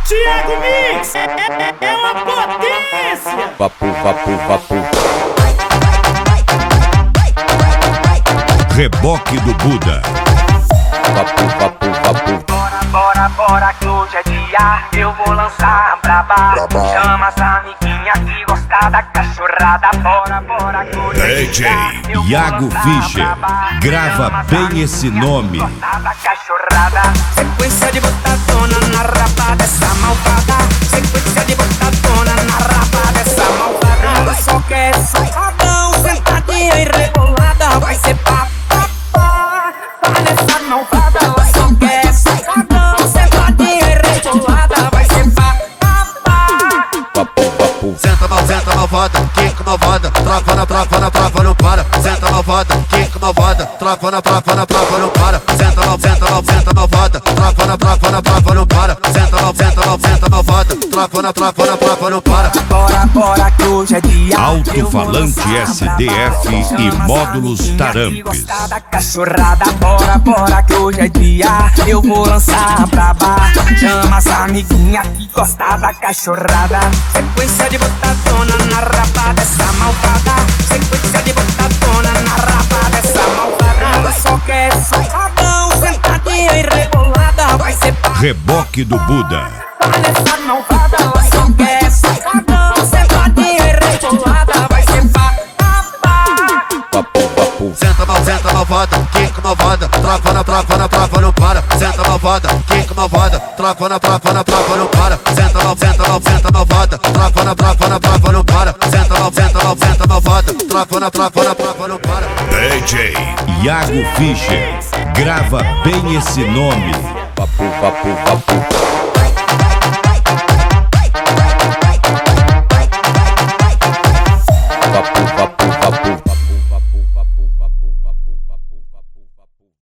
Thiago Mix é uma potência. Papo, papo, papo. Reboque do Buda. Papo, papo, papo. Bora, bora, que hoje é dia, eu vou lançar a braba. Chama as amiguinha que gosta da cachorrada. Bora, bora, que hoje é DJ dia, eu vou Iago lançar a Fischer, braba. grava Chama as bem esse amiguinha nome. que gosta da cachorrada. Sequência de botadona na raba dessa malvada. Sequência de botadona na raba dessa malvada. Ela só quer safadão, sentadinha e rebolada. Vai ser pá, pá, pá, pá nessa malvada. Ela só quer safadão, sentadinha e rebolada. Vai ser pá, pá, pá. Papo, papo. Senta malvada, quica malvada, trava na trava, não para. Senta malvada, quica malvada, trava na trava, não para. Senta malvada, trava na trava, não para. Senta malvada, trava na trava, não para. Bora, bora, que hoje é dia. Alto-falante SDF e módulos Tarampes. Da cachorrada, bora, bora, que hoje é dia. Eu vou lançar a braba. Chama as amiguinha que gosta da cachorrada. Sequência de botadona na raba dessa malvada. Sequência de botadona na raba dessa malvada. Ela só quer safadão, sentadinha e rebolada. Vai ser pá, Reboque do Buda. pá nessa malvada. Ela só quer safadão, sentadinha e rebolada. Vai ser pá, pá, pá. Papo, papo. Senta malvada, quica malvada, trava na trava, não para. Senta malvada, quica malvada, trava na trava, não para. Senta malvada, trava na trava, não para. Senta malvada, trava na trava, não para. DJ Iago Fischer, grava bem esse nome. Papo, papo, papo.